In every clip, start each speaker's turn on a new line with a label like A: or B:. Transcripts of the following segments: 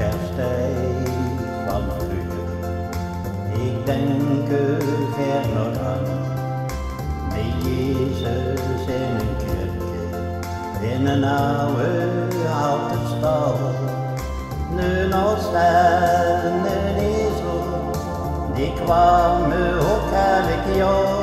A: kersttijd van vroeger. Ik denk er ver nog aan, met Jezus in een kerkje, in een oude houten stal. Nu nog staat een ezel, die kwam ook elk jaar.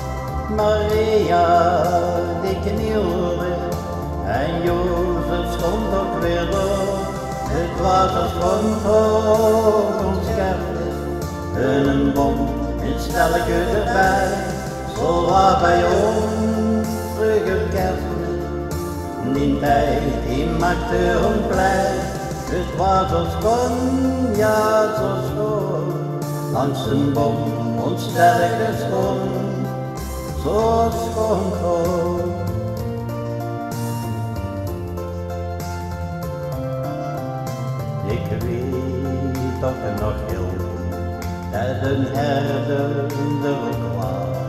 A: Maria die knielde en Jozef stond ook weer door. Het was als rondom ons kerstfeest, een bom, een stelletje erbij. Zo was bij ons vroeger kerstmis, die tijd die maakte ons blij. Het was als kon, ja zo schoon, langs een bom ons stelletje stond, zo schoon groot. Ik weet ook nog heel goed dat een herder er ook was,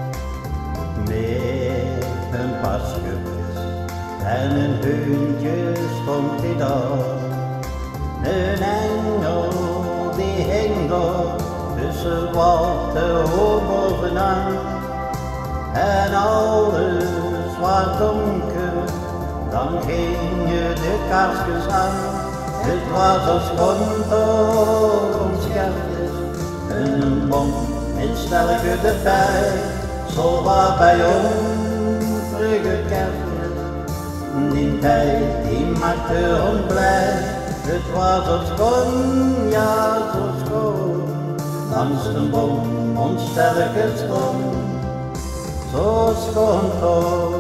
A: met een paar schubjes en een heuntje stond hij daar. Een engel die hing daar tussen wat de hoog bovenaan, en alles was donker, dan gingen de kaarsjes aan. Het was als rondom ons kerstfeest, een bom, een stelletje erbij. Zo was bij ons vroeger kerstmis, die tijd die maakte ons blij. Het was als kon, ja zo schoon, langs een bom ons stelletje stond, zo schoon toch.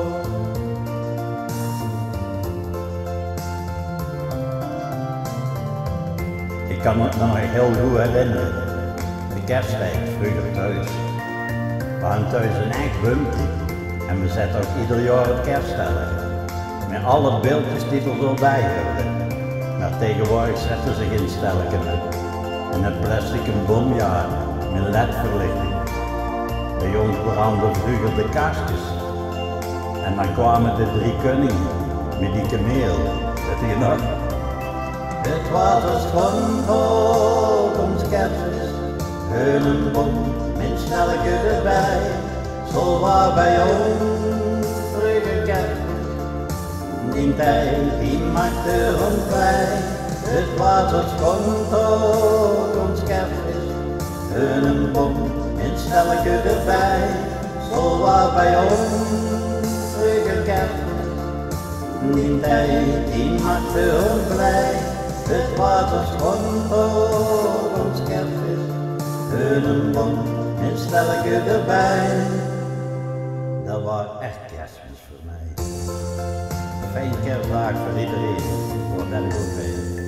A: Ik kan me nog heel goed herinneren, de kersttijd vroeger thuis. We hadden thuis een echt wimpel en we zetten ook ieder jaar het kerststelletje, met alle beeldjes die er zo bij hoorden. Maar tegenwoordig zetten ze geen stelletje meer. En een plastic bomjaar met ledverlichting. Bij ons brandden vroeger de kaarsjes. En dan kwamen de drie koningen met die kameel. Weet je nog? Het was als rondom ons kerstfeest, een bom met stelletje erbij. Zo was bij ons vroeger kerstmis, die tijd die maakte ons blij. Het was als rondom ons kerstfeest, een bom met stelletje erbij. Zo was bij ons vroeger kerstmis, die tijd die maakte ons blij. Het was als rondom ons kerstfeest, een bom, een stelletje erbij. Dat was echt kerstmis voor mij. Fijne kerstdag voor iedereen, voor dat ik ook ben.